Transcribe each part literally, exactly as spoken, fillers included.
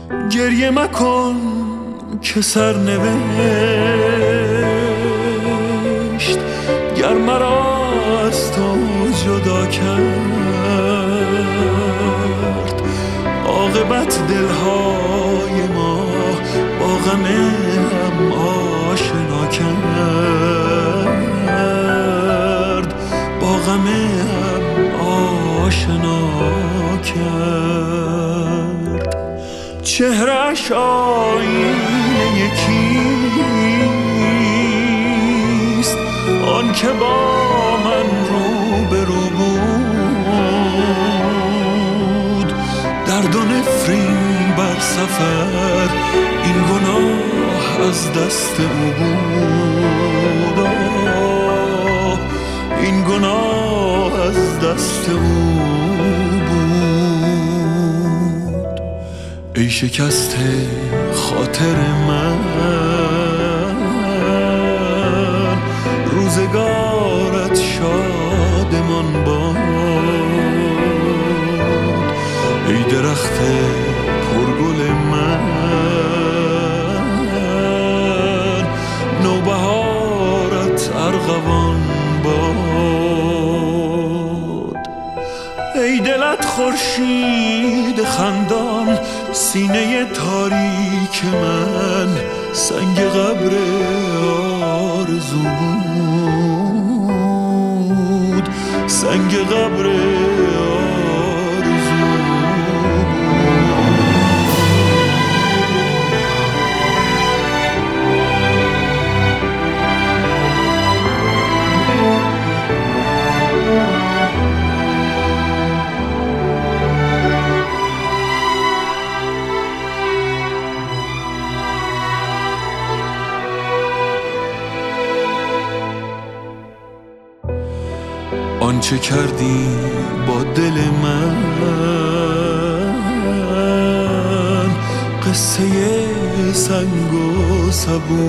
گریه مکن که سرنوشت گر مرا از تو جدا کرد، عاقبت دلهای ما با غم هم آشنا کرد، با غم هم آشنا کرد. چهره‌اش آینه یکیست، آن که با من روبرو بود. درد و نفرین بر سفر این گناه از دست او بود، آه این گناه از دست او بود. ای شکسته خاطر من، روزگارت شادمان باد. ای درخت پرگل من، نوبهارت ارغوان باد. ای دلت خورشید خندان، سینه تاریک من سنگ قبر آرزو بود، سنگ قبر آرزو آنچه کردی با دل من قصه سنگ و سبو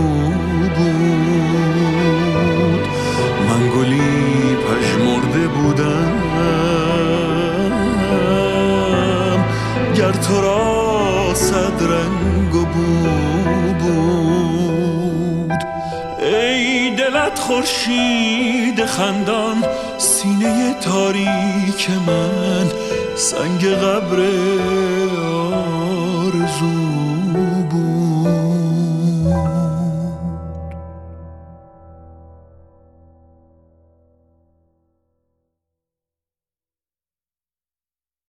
بود. من گلی پژمرده بودم گر تو را صد رنگ و بو بود. ای دلت خورشید خندان، سینه تاریک من سنگ قبر آرزو